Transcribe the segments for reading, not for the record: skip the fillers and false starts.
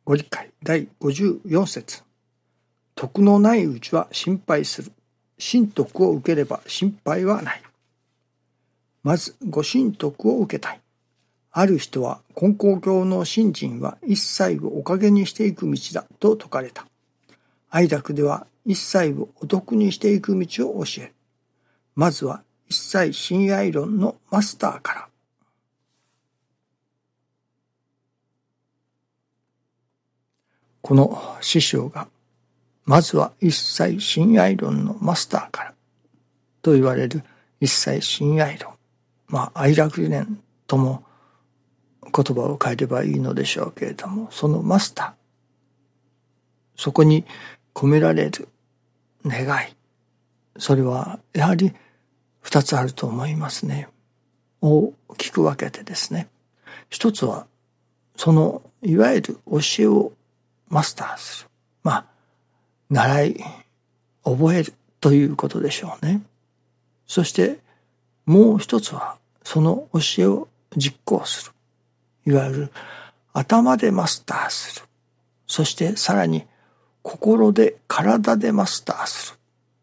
ご理解第54節。徳のないうちは心配する。神徳を受ければ心配はない。まずご神徳を受けたい。ある人は金光教の信心は一切をおかげにしていく道だと説かれた。愛楽では一切をお得にしていく道を教える。まずは一切親愛論のマスターから。この師匠がまずは一切親愛論のマスターからと言われる一切親愛論。愛楽理念とも言葉を変えればいいのでしょうけれども、そのマスター、そこに込められる願い、それはやはり二つあると思いますね。大きく分けてですね。一つはそのいわゆる教えをマスターする。習い覚えるということでしょうね。そしてもう一つはその教えを実行する。いわゆる頭でマスターする。そしてさらに心で体でマスターする。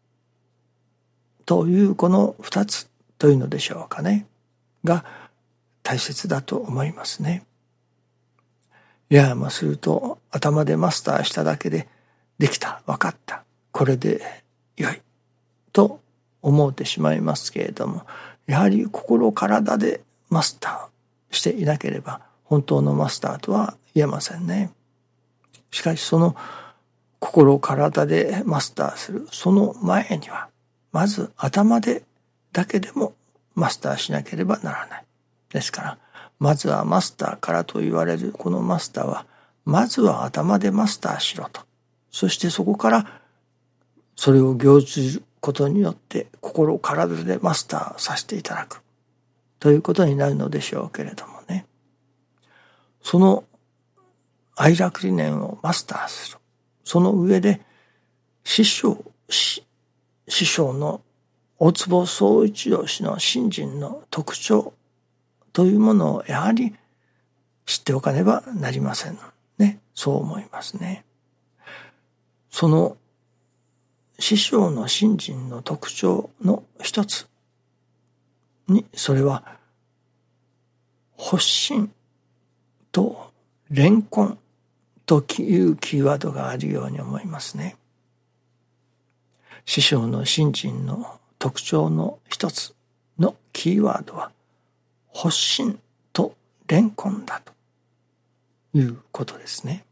というこの二つというのでしょうかね。が大切だと思いますね。ややもすると頭でマスターしただけでできた、分かった、これで良いと思ってしまいますけれども、やはり心体でマスターしていなければ本当のマスターとは言えませんね。しかしその心体でマスターするその前にはまず頭でだけでもマスターしなければならない。ですからまずはマスターからと言われるこのマスターはまずは頭でマスターしろと。そしてそこからそれを行じることによって心体でマスターさせていただくということになるのでしょうけれどもね。その愛楽理念をマスターする。その上で師匠の大坪宗一郎氏の信心の特徴というものをやはり知っておかねばなりませんね。そう思いますね。その師匠の信心の特徴の一つに、それは発心と蓮根というキーワードがあるように思いますね。師匠の信心の特徴の一つのキーワードは発心と蓮根だということですね。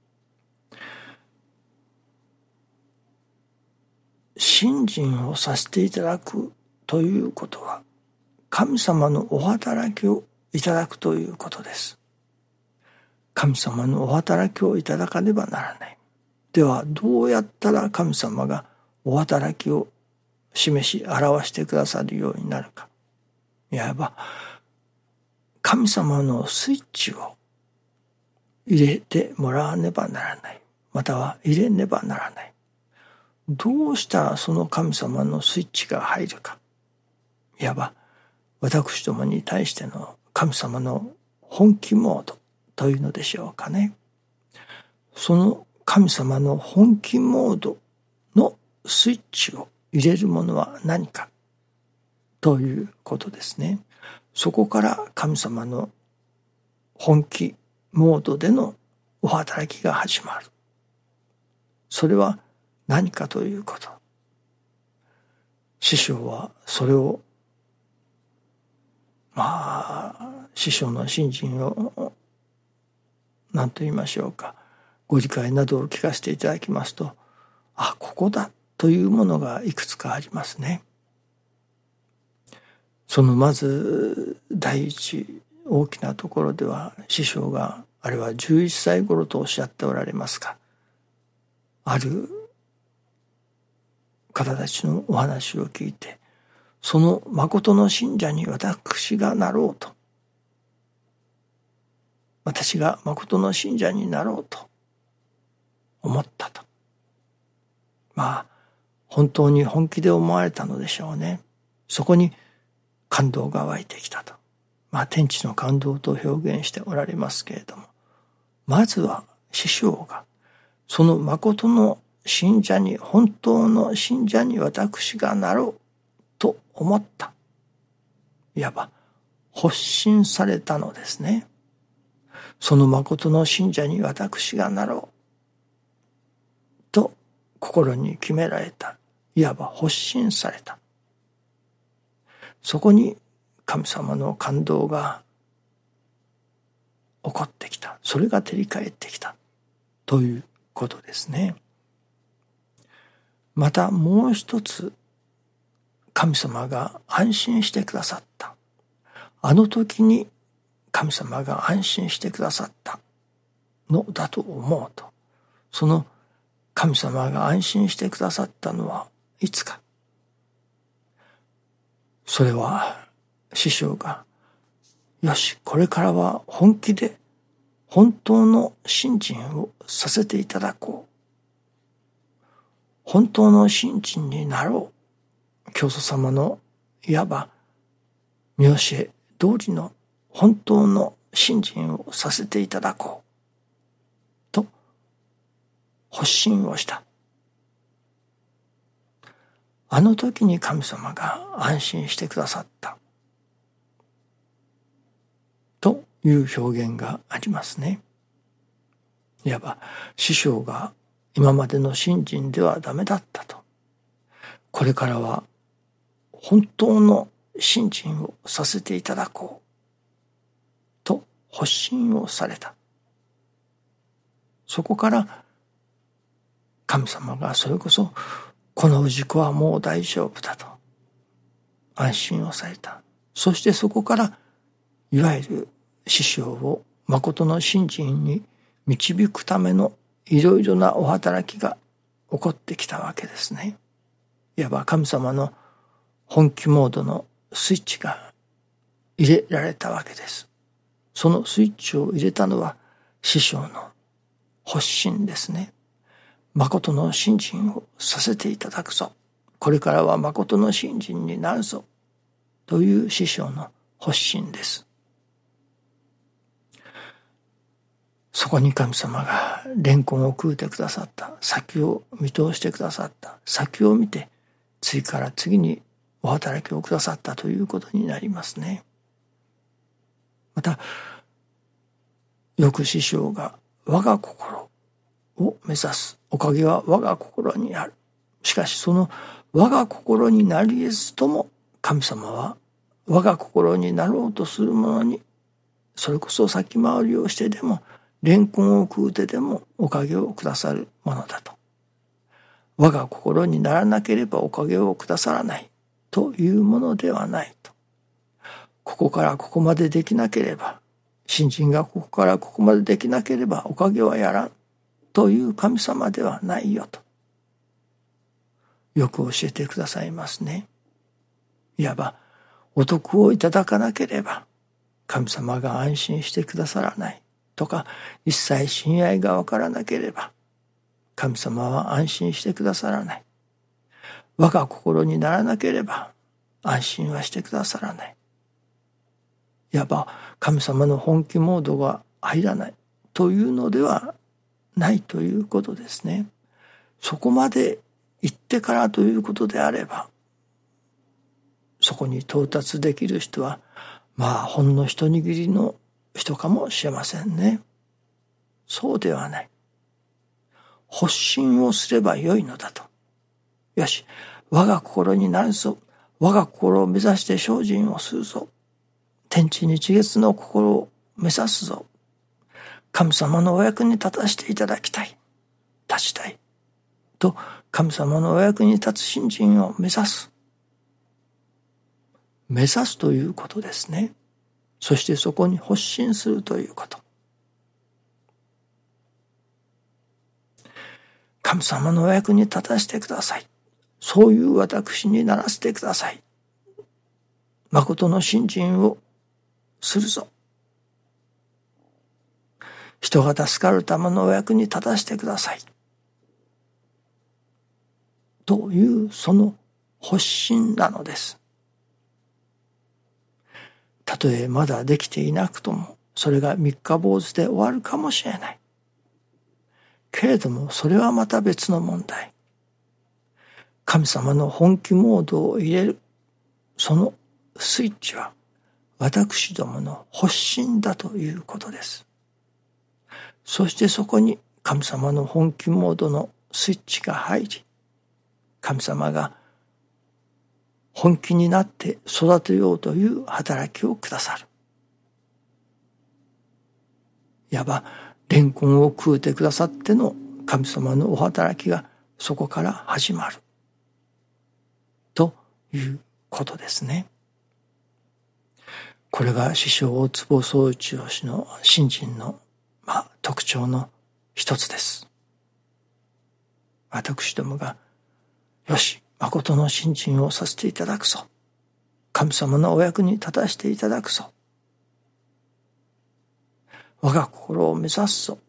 信心をさせていただくということは神様のお働きをいただくということです。神様のお働きをいただかねばならない。ではどうやったら神様がお働きを示し表してくださるようになるか。いわば神様のスイッチを入れてもらわねばならない。または入れねばならない。どうしたらその神様のスイッチが入るか。いわば私どもに対しての神様の本気モードというのでしょうかね。その神様の本気モードのスイッチを入れるものは何かということですね。そこから神様の本気モードでのお働きが始まる。それは何かということ。師匠はそれを師匠の信心を何と言いましょうか、ご理解などを聞かせていただきますと、ここだというものがいくつかありますね。そのまず第一大きなところでは師匠があれは11歳頃とおっしゃっておられますが、ある方たちのお話を聞いて、その誠の信者に私がなろうと、私が誠の信者になろうと思ったと。本当に本気で思われたのでしょうね。そこに感動が湧いてきたと。天地の感動と表現しておられますけれども、まずは師匠がその誠の信者に、本当の信者に私がなろうと思った。いわば発心されたのですね。その誠の信者に私がなろうと心に決められた。いわば発心された。そこに神様の感動が起こってきた。それが照り返ってきたということですね。またもう一つ、神様が安心してくださった。あの時に神様が安心してくださったのだと思うと、その神様が安心してくださったのはいつか。それは師匠が、よし、これからは本気で本当の信心をさせていただこう。本当の信心になろう。教祖様のいわば見教え通りの本当の信心をさせていただこう。と発心をした。あの時に神様が安心してくださった。という表現がありますね。いわば師匠が今までの信心ではダメだったと。これからは本当の信心をさせていただこう。と発心をされた。そこから神様がそれこそこの氏子はもう大丈夫だと安心をされた。そしてそこからいわゆる師匠を誠の信心に導くためのいろいろなお働きが起こってきたわけですね。いわば神様の本気モードのスイッチが入れられたわけです。そのスイッチを入れたのは師匠の発心ですね。誠の信心をさせていただくぞ。これからは誠の信心になるぞ。という師匠の発心です。そこに神様が蓮根を食うてくださった。先を見通してくださった。先を見て次から次にお働きをくださったということになりますね。また、よく師匠が我が心を目指す。おかげは我が心にある。しかしその我が心になり得ずとも神様は我が心になろうとする者にそれこそ先回りをしてでも蓮根を食うてでもおかげをくださるものだと。我が心にならなければおかげをくださらないというものではないと。ここからここまでできなければ、信心がここからここまでできなければおかげはやらんという神様ではないよと。よく教えてくださいますね。いわばお得をいただかなければ神様が安心してくださらないとか、一切親愛がわからなければ神様は安心してくださらない。我が心にならなければ安心はしてくださらない。いわば神様の本気モードが入らないというのではないということですね。そこまで行ってからということであれば、そこに到達できる人はほんの一握りの人かもしれませんね。そうではない。発心をすればよいのだと。よし、我が心になるぞ。我が心を目指して精進をするぞ。天地日月の心を目指すぞ。神様のお役に立たせていただきたい。立ちたい。と神様のお役に立つ信心を目指す。目指すということですね。そしてそこに発心するということ。神様のお役に立たせてください。そういう私にならせてください。誠の信心をするぞ。人が助かるためのお役に立たせてください。というその発心なのです。たとえまだできていなくとも、それが三日坊主で終わるかもしれない。 けれどもそれはまた別の問題。神様の本気モードを入れるそのスイッチは私どもの発心だということです。そしてそこに神様の本気モードのスイッチが入り、神様が本気になって育てようという働きをくださる。いわばレンコンを食うてくださっての神様のお働きがそこから始まるということですね。これが師匠大坪宗一郎氏の信心の特徴の一つです。私どもがよし誠の信心をさせていただくぞ、神様のお役に立たせていただくぞ、我が心を目指すぞ、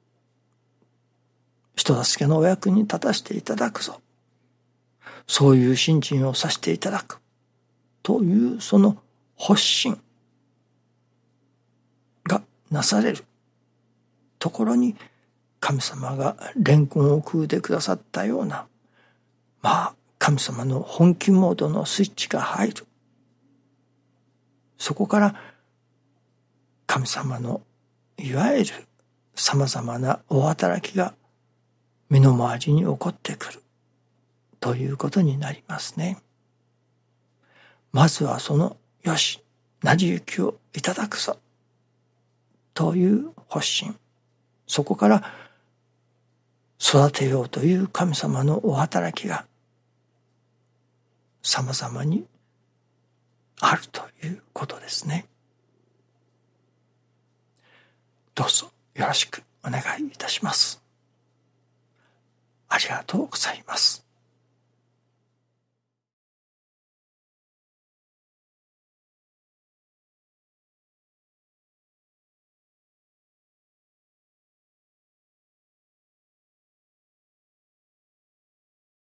人助けのお役に立たせていただくぞ、そういう信心をさせていただくというその発心がなされるところに、神様がレンコンを食うてくださったような神様の本気モードのスイッチが入る。そこから神様のいわゆるさまざまなお働きが身の回りに起こってくるということになりますね。まずはそのよし成り行きをいただくぞという発心、そこから育てようという神様のお働きが様々にあるということですね。どうぞよろしくお願いいたします。ありがとうございます。